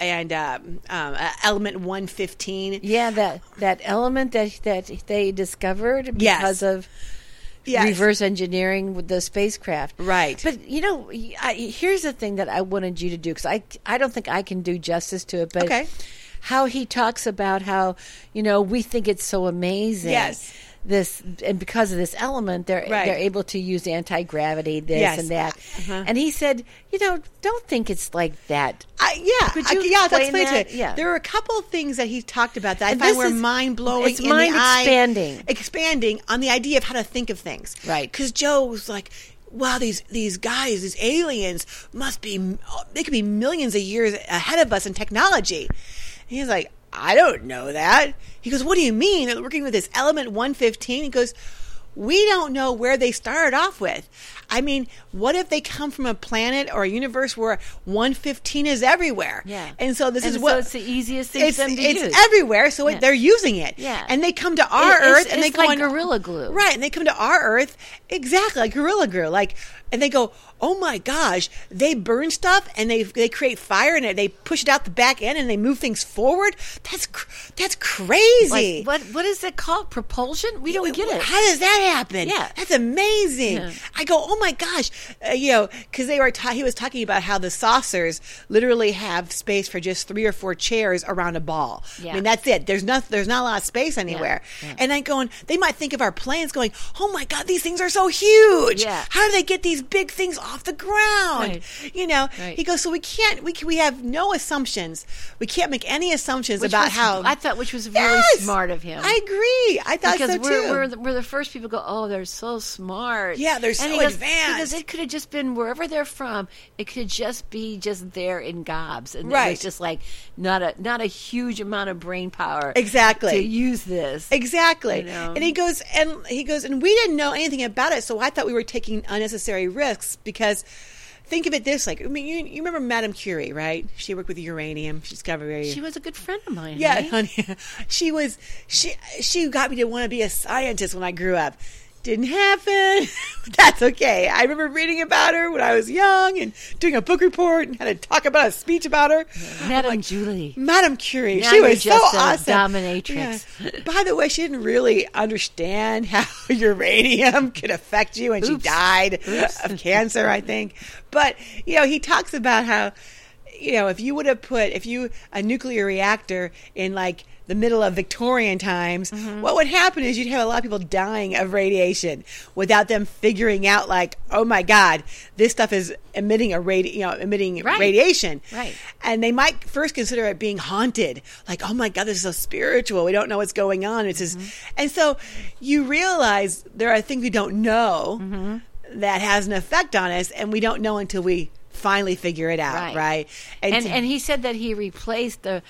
Element 115. Yeah, that element that they discovered because of reverse engineering with the spacecraft. Right. But, here's the thing that I wanted you to do, because I don't think I can do justice to it, but how he talks about how, we think it's so amazing. Yes. This, and because of this element, they're able to use anti-gravity, this and that. And he said, don't think it's like that. Could you explain that? Yeah. There are a couple of things that he talked about that I find were mind-blowing. It's mind-expanding. Expanding on the idea of how to think of things. Right. Because Joe was like, wow, these guys, these aliens they could be millions of years ahead of us in technology. And he's like, I don't know that. He goes, what do you mean? They're working with this Element 115. He goes, we don't know where they started off with. I mean, what if they come from a planet or a universe where 115 is everywhere? Yeah. And so so it's the easiest thing for them to use. It's everywhere, so they're using it. Yeah. And they come to our Earth and they go like Gorilla Glue. Right, and they come to our Earth exactly like Gorilla Glue. And they go, oh my gosh, they burn stuff and they create fire and they push it out the back end and they move things forward. That's crazy. Like, what is it called? Propulsion? We don't get it. How does that happen? Yeah, that's amazing. Yeah. I go, oh my gosh, because he was talking about how the saucers literally have space for just 3 or 4 chairs around a ball. Yeah. I mean, that's it. There's not a lot of space anywhere. Yeah. And I'm going, they might think of our planes going, oh my God, these things are so huge. Yeah. How do they get these big things off the ground? Right. He goes, so we have no assumptions. We can't make any assumptions about how. I thought, which was really smart of him. I agree. I thought so too. We're the first people to go, oh, they're so smart. Yeah, they're so advanced. Because it could have just been wherever they're from. It could just be there in gobs, and it was just like not a huge amount of brain power. Exactly. To use this. Exactly. And he goes, and we didn't know anything about it, so I thought we were taking unnecessary risks because. Think of it this like, I mean, you remember Madame Curie, right? She worked with uranium. She discovered. She was a good friend of mine. Yeah, honey. She got me to want to be a scientist when I grew up. Didn't happen. That's okay. I remember reading about her when I was young and doing a book report and had to talk about a speech about her. Madame Julie. Madame Curie. Now she was so awesome. Dominatrix. Yeah. By the way, she didn't really understand how uranium could affect you, and she died of cancer, I think. But, he talks about how, if you would have put a nuclear reactor in like the middle of Victorian times, what would happen is you'd have a lot of people dying of radiation without them figuring out, like, oh my God, this stuff is emitting radiation. Right. And they might first consider it being haunted, like, oh my God, this is so spiritual. We don't know what's going on. It's just, and so you realize there are things we don't know that has an effect on us, and we don't know until we finally figure it out, right? And he said that he replaced a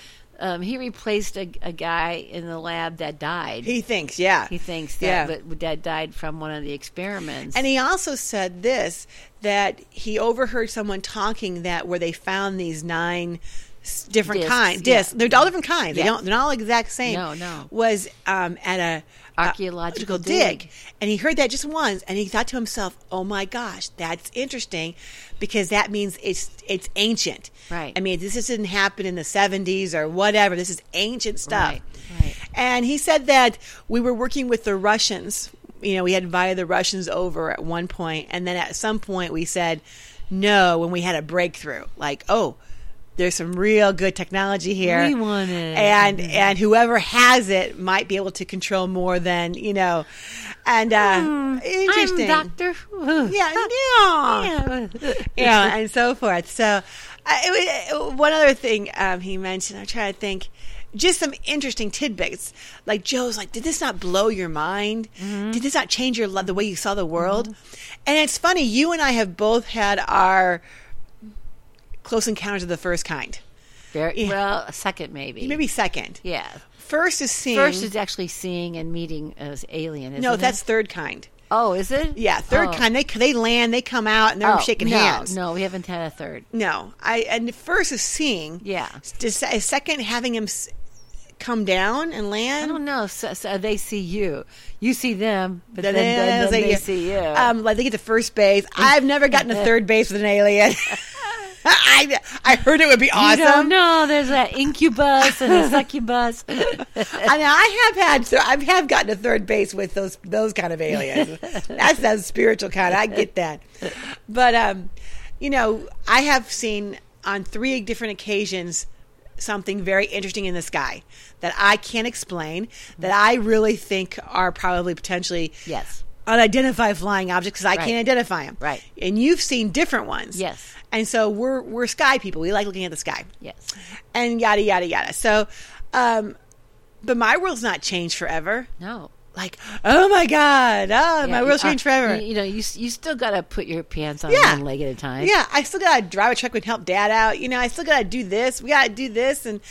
guy in the lab that died. He thinks that died from one of the experiments. And he also said this, that he overheard someone talking that where they found these 9 different kinds. Discs. They're all different kinds. They're not all exact same. No. Was at a archaeological dig. And he heard that just once, and he thought to himself, oh my gosh, that's interesting, because that means it's ancient. Right. I mean, this didn't happen in the 70s or whatever. This is ancient stuff. Right. And he said that we were working with the Russians. We had invited the Russians over at one point, and then at some point we said no when we had a breakthrough. Like, oh, there's some real good technology here. We want it. And whoever has it might be able to control more than, and interesting. I'm Dr. Who. Yeah, and so forth. So one other thing he mentioned, I'm trying to think, just some interesting tidbits. Like Joe's like, did this not blow your mind? Did this not change the way you saw the world? And it's funny, you and I have both had our close encounters of the first kind. Well, a second maybe. Maybe second. Yeah. First is seeing. First is actually seeing and meeting as alien, isn't No, it? that's third kind. Oh, is it? Yeah, third kind. They land, they come out, and they're shaking hands. No, we haven't had a third. No. And the first is seeing. Yeah. Second, having him come down and land. I don't know. So they see you. You see them, but then they see you. Like they get to first base. I've never gotten to third base with an alien. I heard it would be awesome. You don't know. There's that incubus and a succubus. I have gotten to third base with those kind of aliens. That's that spiritual kind. I get that. But I have seen on 3 different occasions something very interesting in the sky that I can't explain, that I really think are probably potentially unidentified flying objects, because I can't identify them. Right. And you've seen different ones. Yes. And so we're sky people. We like looking at the sky. Yes. And yada, yada, yada. So, but my world's not changed forever. No. Like, oh my God, my world's changed forever. You still got to put your pants on one leg at a time. Yeah, I still got to drive a truck and help Dad out. I still got to do this. We got to do this. And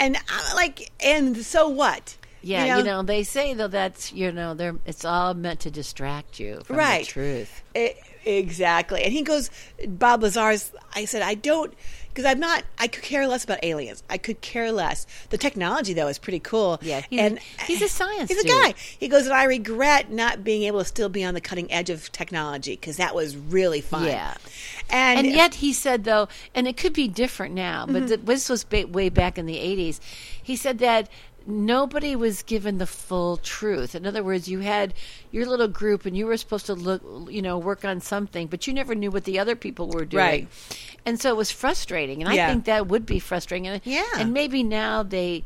so what? Yeah, they say though that's it's all meant to distract you from the truth. Exactly. And he goes, Bob Lazar's. I said, I don't, because I could care less about aliens. I could care less. The technology though is pretty cool. Yeah, he's a science. He's dude. a guy. He goes, and I regret not being able to still be on the cutting edge of technology, because that was really fun. Yeah. And yet he said though, and it could be different now, but this was way back in the 80s. He said that nobody was given the full truth. In other words, you had your little group and you were supposed to work on something, but you never knew what the other people were doing. Right. And so it was frustrating. And I think that would be frustrating. And maybe now they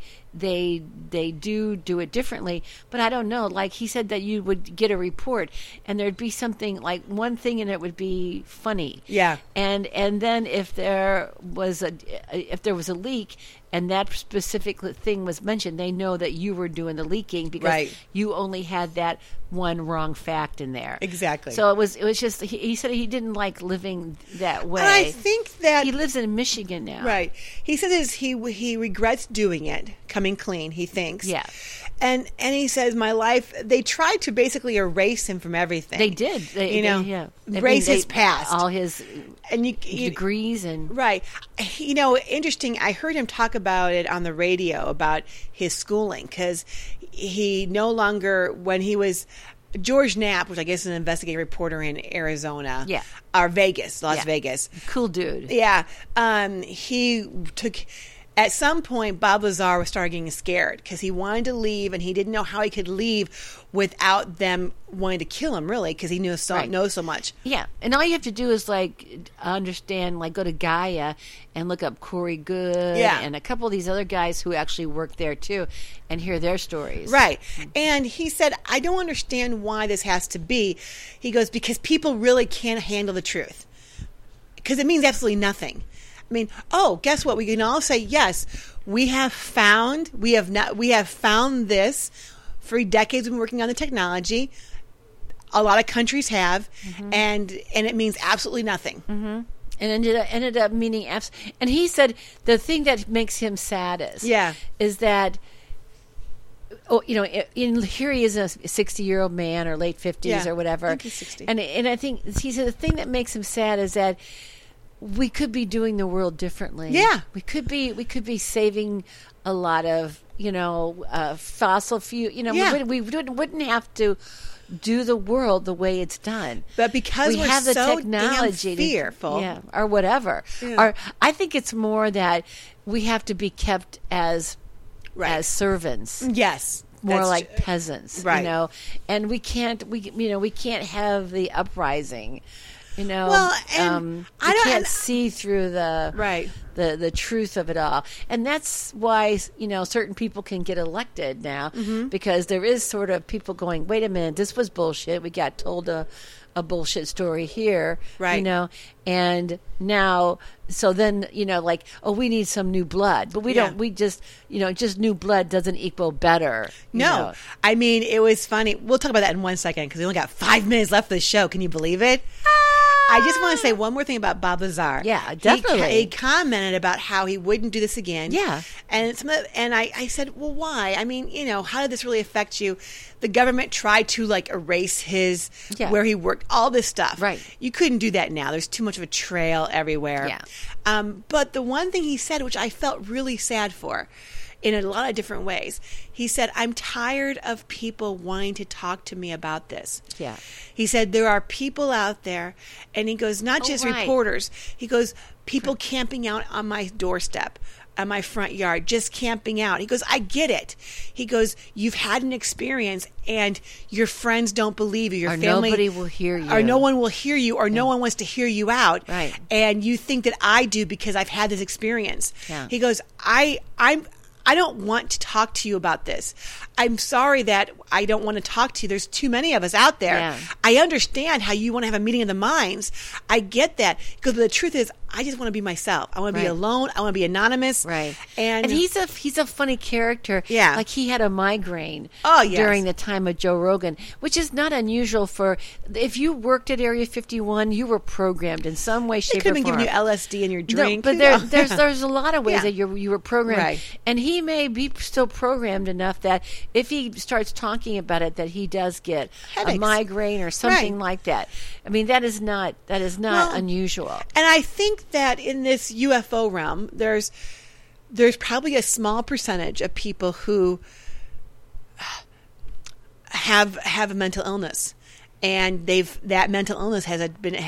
do it differently, but I don't know. Like he said that you would get a report and there'd be something like one thing and it would be funny. Yeah. And then if there was a leak and that specific thing was mentioned, they know that you were doing the leaking because you only had that one wrong fact in there. Exactly. So it was just he said he didn't like living that way. And I think that he lives in Michigan now. Right. He says he regrets doing it, coming clean, he thinks. Yeah. And he says, my life, they tried to basically erase him from everything. They did. Erase his past. All his degrees and... Right. Interesting, I heard him talk about it on the radio, about his schooling, because he no longer, when he was... George Knapp, which I guess is an investigative reporter in Arizona. Yeah. Or Las Vegas. Cool dude. Yeah. He took... at some point, Bob Lazar was starting getting scared because he wanted to leave, and he didn't know how he could leave without them wanting to kill him, really, because he knows so much. Yeah, and all you have to do is, understand, go to Gaia and look up Corey Good and a couple of these other guys who actually work there, too, and hear their stories. Right. And he said, I don't understand why this has to be. He goes, because people really can't handle the truth. Because it means absolutely nothing. I mean, guess what? We can all say, yes, we have found this for decades. We've been working on the technology. A lot of countries have, and it means absolutely nothing. Mm-hmm. And ended up meaning and he said the thing that makes him saddest is that here he is, a 60-year-old man or late 50s or whatever. I think he's 60. And I think he said the thing that makes him sad is that we could be doing the world differently. Yeah. We could be saving a lot of, fossil fuel. We wouldn't have to do the world the way it's done. But because we have the technology, fearful, or whatever. Yeah. Or I think it's more that we have to be kept as servants. Yes. More like peasants, right. And we can't have the uprising. Well, and we can't see through the truth of it all, and that's why certain people can get elected now because there is sort of people going, wait a minute, this was bullshit. We got told a bullshit story here, right? And now, so then we need some new blood, but we don't. We just just new blood doesn't equal better. No, I mean it was funny. We'll talk about that in 1 second because we only got 5 minutes left of the show. Can you believe it? I just want to say one more thing about Bob Lazar. Yeah, definitely. He commented about how he wouldn't do this again. Yeah. And I said, well, why? I mean, how did this really affect you? The government tried to erase his where he worked, all this stuff. Right. You couldn't do that now. There's too much of a trail everywhere. Yeah. But the one thing he said, which I felt really sad for, in a lot of different ways. He said, I'm tired of people wanting to talk to me about this. Yeah. He said, there are people out there, and he goes, not just reporters. He goes, people camping out on my doorstep, on my front yard, just camping out. He goes, I get it. He goes, you've had an experience, and your friends don't believe you. Your family, nobody will hear you. Or no one will hear you, or no one wants to hear you out. Right. And you think that I do because I've had this experience. Yeah. He goes, I don't want to talk to you about this. I'm sorry that I don't want to talk to you. There's too many of us out there. Yeah. I understand how you want to have a meeting of the minds. I get that. Because the truth is, I just want to be myself. I want to be alone. I want to be anonymous. Right. And he's a funny character. Yeah. Like he had a migraine yes. during the time of Joe Rogan, which is not unusual for, if you worked at Area 51, you were programmed in some way, shape, or form. They could have been giving you LSD in your drink. No, but there's a lot of ways that you were programmed. Right. And he may be still programmed enough that if he starts talking about it, that he does get headaches, a migraine or something like that. I mean, that is not unusual. And I think that in this UFO realm, there's probably a small percentage of people who have a mental illness, and that mental illness has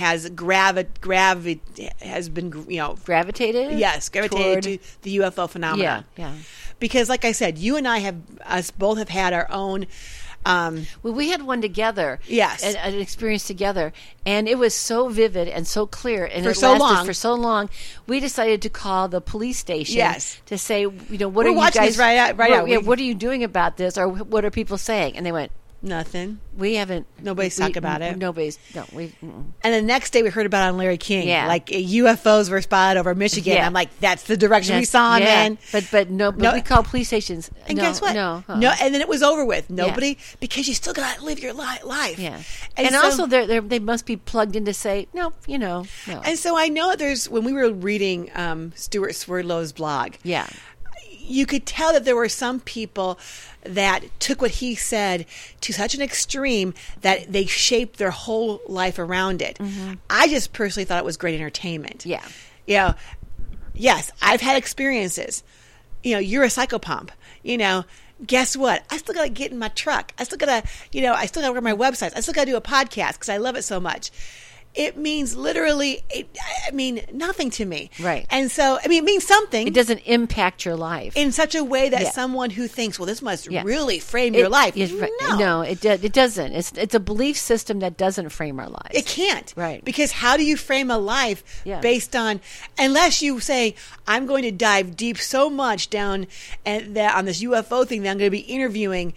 been gravitated. Yes, gravitated to the UFO phenomenon. Yeah. Because, like I said, you and I both have had our own. Well, we had one together. Yes. An experience together. And it was so vivid and so clear. And for it so lasted long. For so long. We decided to call the police station. Yes. To say, what We're are you watching guys... this right out. What are you doing about this? Or what are people saying? And they went... Nothing. We haven't. Nobody's talking about it. Nobody's. No. And the next day we heard about it on Larry King. Yeah. Like UFOs were spotted over Michigan. Yeah. I'm like, that's the direction we saw them in. But we call police stations. And guess what? No. No. And then it was over with. Nobody, because you still got to live your life. Yeah. And so, also they must be plugged in to say, no. And so I know when we were reading Stuart Swerdlow's blog. Yeah. You could tell that there were some people that took what he said to such an extreme that they shaped their whole life around it. Mm-hmm. I just personally thought it was great entertainment. Yeah. Yes, I've had experiences. You're a psychopomp. Guess what? I still got to get in my truck. I still got to, work on my websites. I still got to do a podcast because I love it so much. it means literally, nothing to me. Right. And so, it means something. It doesn't impact your life In such a way that someone who thinks, well, this must really frame your life. No, it doesn't. It's a belief system that doesn't frame our lives. It can't. Right. Because how do you frame a life based on, unless you say, I'm going to dive deep so much down on this UFO thing that I'm going to be interviewing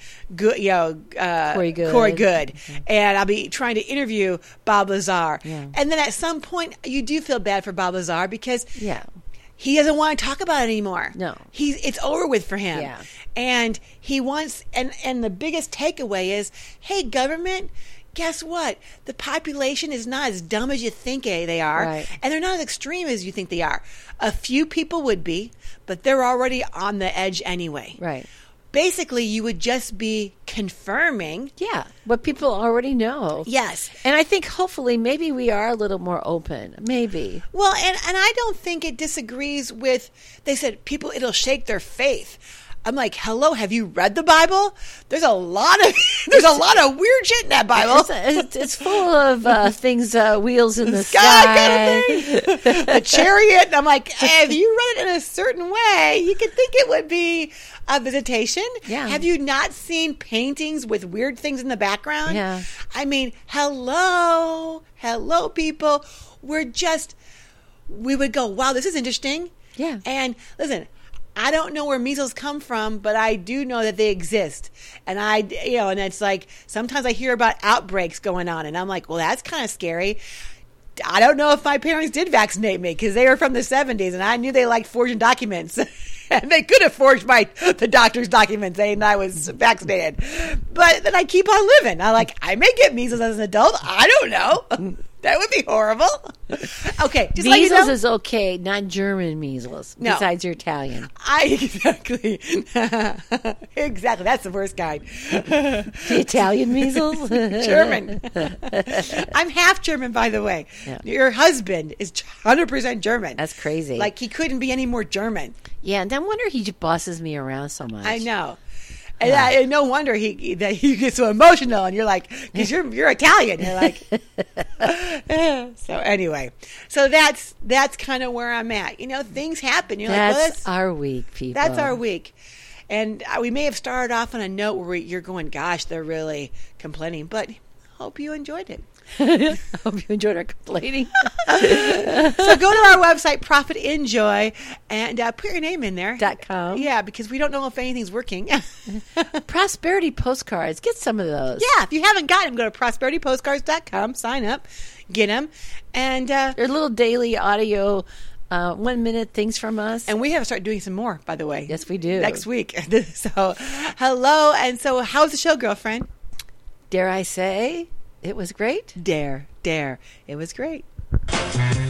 Corey Good. And I'll be trying to interview Bob Lazar. Yeah. And then at some point, you do feel bad for Bob Lazar because he doesn't want to talk about it anymore. No. It's over with for him. Yeah. And he wants, and the biggest takeaway is, hey, government, guess what? The population is not as dumb as you think they are. Right. And they're not as extreme as you think they are. A few people would be, but they're already on the edge anyway. Right. Basically, you would just be confirming. Yeah, what people already know. Yes. And I think hopefully maybe we are a little more open. Maybe. Well, and I don't think it disagrees with, they said, people, it'll shake their faith. I'm like, hello, have you read the Bible? There's a lot of weird shit in that Bible. It's full of things, wheels in the sky. The chariot. And I'm like, if you read it in a certain way, you could think it would be a visitation. Yeah. Have you not seen paintings with weird things in the background? Yeah. I mean, hello, people. We would go, wow, this is interesting. Yeah. And listen, I don't know where measles come from, but I do know that they exist. And and it's like, sometimes I hear about outbreaks going on and I'm like, well, that's kind of scary. I don't know if my parents did vaccinate me because they were from the 70s and I knew they liked forging documents. And they could have forged the doctor's documents saying I was vaccinated. But then I keep on living. I may get measles as an adult. I don't know. That would be horrible. Okay. Just measles is okay, not German measles. No. Besides you're Italian. Exactly. Exactly. That's the worst kind. The Italian measles? German. I'm half German, by the way. Yeah. Your husband is 100% German. That's crazy. Like, he couldn't be any more German. Yeah, and no wonder he bosses me around so much. I know. And no wonder he gets so emotional, and you're like, because you're Italian. You're like, so anyway, that's kind of where I'm at. Things happen. You're like, well, that's our week, people. That's our week, and we may have started off on a note where you're going, gosh, they're really complaining, but hope you enjoyed it. I hope you enjoyed our complaining. So go to our website, Profit in Joy, and put your name in there. .com. Yeah, because we don't know if anything's working. Prosperity postcards. Get some of those. Yeah, if you haven't got them, go to prosperitypostcards.com, sign up, get them. And they're little daily audio 1 minute things from us. And we have to start doing some more, by the way. Yes, we do. Next week. So, hello. And so, how's the show, girlfriend? Dare I say... it was great? Dare. It was great.